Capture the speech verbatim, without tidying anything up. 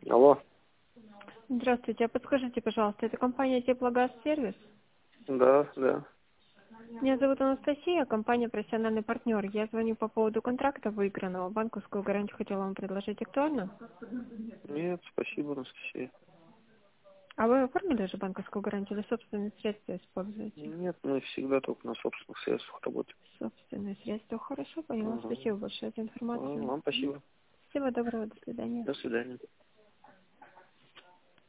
Алло. Здравствуйте, а подскажите, пожалуйста, это компания Теплогаз-сервис? Да, да. Меня зовут Анастасия, компания «Профессиональный партнер». Я звоню по поводу контракта выигранного. Банковскую гарантию хотела вам предложить. Актуально? Нет, спасибо, Анастасия. А вы оформили уже банковскую гарантию или собственные средства используете? Нет, мы всегда только на собственных средствах работаем. Собственные средства. Хорошо, поняла. Угу. Спасибо большое за информацию. Вам спасибо. Всего доброго, до свидания. До свидания.